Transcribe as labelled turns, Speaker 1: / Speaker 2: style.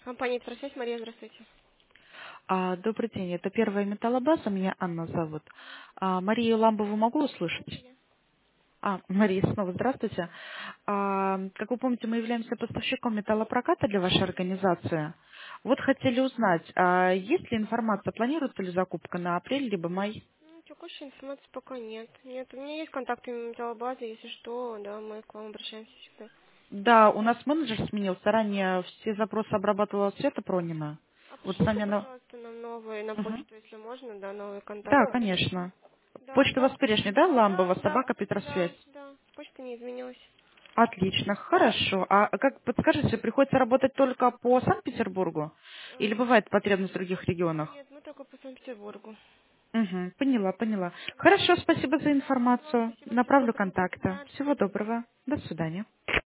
Speaker 1: Компания «Тросвязь», Мария, здравствуйте.
Speaker 2: Добрый день, это первая металлобаза, меня Анна зовут. Марию Ламбову могу услышать?
Speaker 1: Слушайте.
Speaker 2: Мария, снова здравствуйте. Как вы помните, мы являемся поставщиком металлопроката для вашей организации. Вот хотели узнать, есть ли информация, планируется ли закупка на апрель либо май?
Speaker 1: Ну, текущей информации пока нет. Нет, у меня есть контакты металлобазы, если что, да, мы к вам обращаемся всегда.
Speaker 2: Да, у нас менеджер сменился, ранее все запросы обрабатывала Света Пронина.
Speaker 1: А
Speaker 2: Вот
Speaker 1: пришлите,
Speaker 2: сами
Speaker 1: пожалуйста, нам новые на
Speaker 2: Мгм.
Speaker 1: почту, если можно, да, новые
Speaker 2: Да,
Speaker 1: контакты.
Speaker 2: конечно.
Speaker 1: Да,
Speaker 2: Почта у вас прежняя, да, Ламбова,
Speaker 1: да,
Speaker 2: собака, Петросвязь?
Speaker 1: да, да, почта не изменилась.
Speaker 2: Отлично, хорошо. А как, подскажите, приходится работать только по Санкт-Петербургу? Или
Speaker 1: М,
Speaker 2: бывает потребность в других регионах?
Speaker 1: Нет, мы только по Санкт-Петербургу.
Speaker 2: Угу, поняла, поняла. Хорошо, спасибо за
Speaker 1: Да, вам
Speaker 2: информацию.
Speaker 1: спасибо, всего
Speaker 2: Направлю
Speaker 1: доброго.
Speaker 2: контакты.
Speaker 1: Да, до
Speaker 2: Всего
Speaker 1: свидания.
Speaker 2: доброго. До свидания.